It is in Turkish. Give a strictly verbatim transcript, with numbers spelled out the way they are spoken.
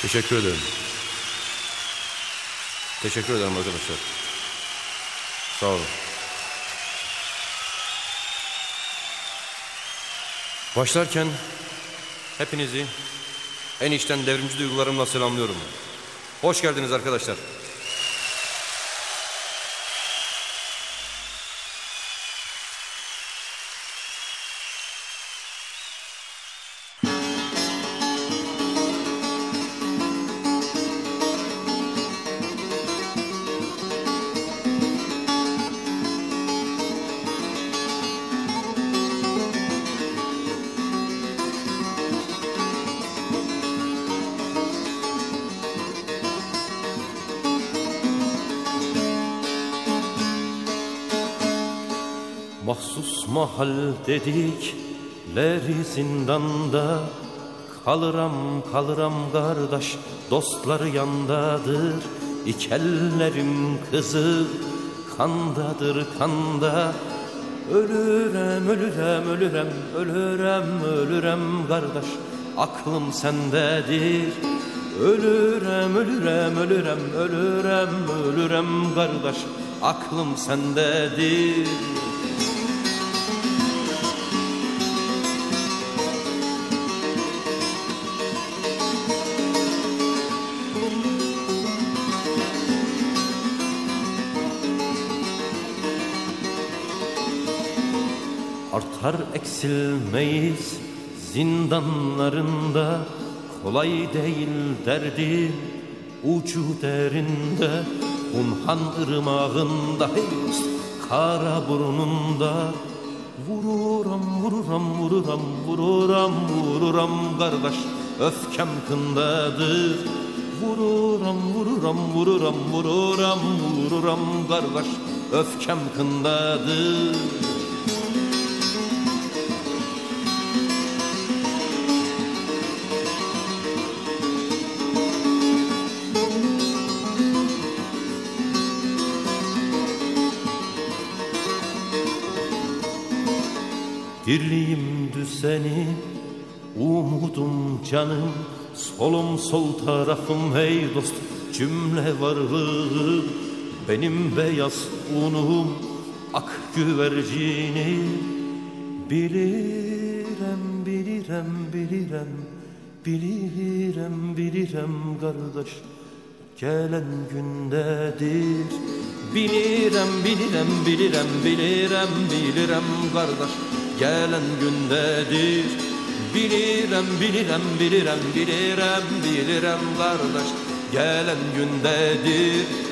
Teşekkür ederim. Teşekkür ederim arkadaşlar. Sağ olun. Başlarken hepinizi en içten devrimci duygularımla selamlıyorum. Hoş geldiniz arkadaşlar. Mahsus mahal dedikleri zindanda, kalıram kalıram kardeş, dostları yandadır. İki ellerim kızı kandadır kanda. Ölürem ölürem ölürem ölürem ölürem kardeş, aklım sendedir. Ölürem ölürem ölürem ölürem ölürem kardeş, aklım sendedir. Artar eksilmeyiz zindanlarında, kolay değil derdi ucu derinde. Hunhan ırmağında, hey kara burnunda, vururam vururam vururam vururam vururam kardeş, öfkem kındadır. Vururam vururam vururam vururam vururam kardeş, öfkem kındadır. Dirliğim düzeni, umudum canım, solum sol tarafım hey dost, cümle varlığım. Benim beyaz unum, ak güvercini. Bilirem, bilirem, bilirem, bilirem, bilirem kardeş, gelen gündedir. Bilirem, bilirem, bilirem, bilirem, bilirem kardeş, gelen gündedir. Bilirem, bilirem, bilirem, bilirem, bilirem kardeş, gelen gündedir.